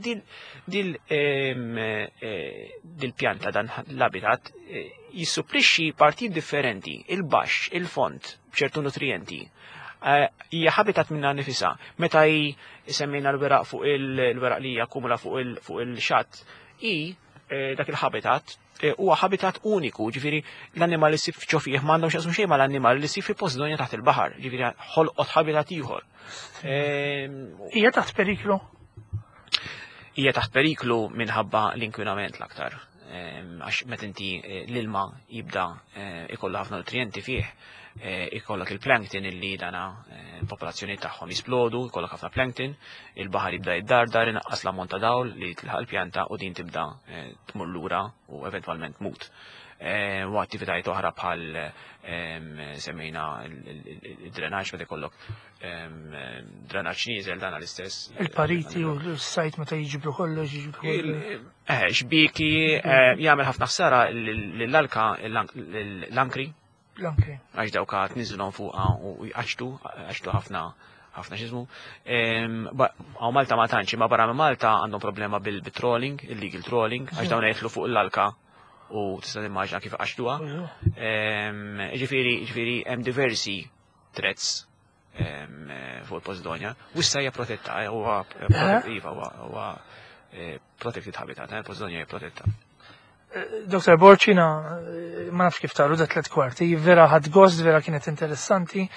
dil-pjanta dan l-abitat jissupplixxi partijiet differenti, il-baxx, il-fond, b'ċertu nutrienti. Hija habitat minna nifisa. Meta hi semmejna l-weraq fuq il-weraq li jakkumula fuq il-xatt, hi dak il-habitat huwa habitat uniku, ġifieri l-annimali li ssib ġofih m'għandhom x'jaqsmu xejn mal-annimali li ssib fil-Posidonia taħt il-baħar, ġifieri ħolqot habitat ieħor. Hija taħt periklu? hija taħt periklu minħabba l-inkwinament l-aktar. Għax met inti l-ilma jibda ikolla ħafna nutrienti fih, ikollok il-plankton illi dana il-popolazzjoni tagħhom jisplodu, ikollok ħafna plankton, il-baħar jibda jiddardar, inaqqas l-ammont ta' dawl li tilħaq il-pjanta u din tibda tmur lura u eventwalment mut. U attivitajiet oħra bħal semmejna il-drenaġġ meta jkollok drenaġġ nieżel dan l-istess. Il-pariti u l-sajt meta jiġbru kollox jiġbru. Eh, xbiki jagħmel ħafna ħsara l-alka l-ankri. L-ankri. Għax dawk tniżilhom fuqha u jqaxtu, għaxtu ħafna ħafna xizmu. Għaw Malta ma tantx, ma barra Malta għandhom problema bil-trolling, illegal trolling, għax dawn jgħidlu fuq l-alka u tista' timmaġina kif għaxtuha. Ġifieri, ġifieri hemm diversi threats fuq il-Posidonia, u issa hija protetta, huwa huwa protected habitat, il-Posidonia hija protetta. Doktor Borċina, ma nafx kif taru da tliet kwarti, vera ħadd gost, vera kienet interessanti,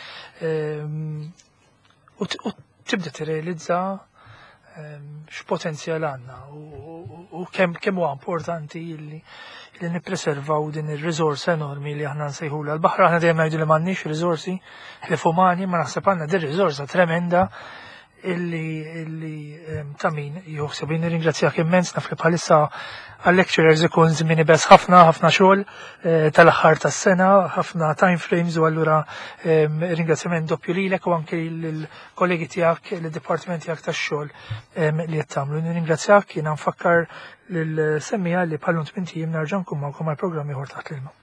u tibda tirrealizza x'potenzjal għandna u kemm huwa importanti li li nippreservaw din ir-riżors enormi li aħna nsejħula l-baħra. Aħna dejjem ngħidu li m'għandniex riżorsi li fumani, ma naħseb għandna din riżorsa tremenda illi illi ta' min joħseb. Nirringrazzjak immens, naf li bħalissa għal-lecturers ikun żmieni bes ħafna ħafna xogħol tal-aħħar tas-sena, ħafna time frames u allura ringrazzjament doppju lilek u anke lill-kollegi tiegħek lid-dipartiment tiegħek tax-xogħol li qed tagħmlu. Nirringrazzjak, jiena nfakkar lill-semmija li bħallu tminti narġa' nkun magħkom għall-programm ieħor taħt l-ilma.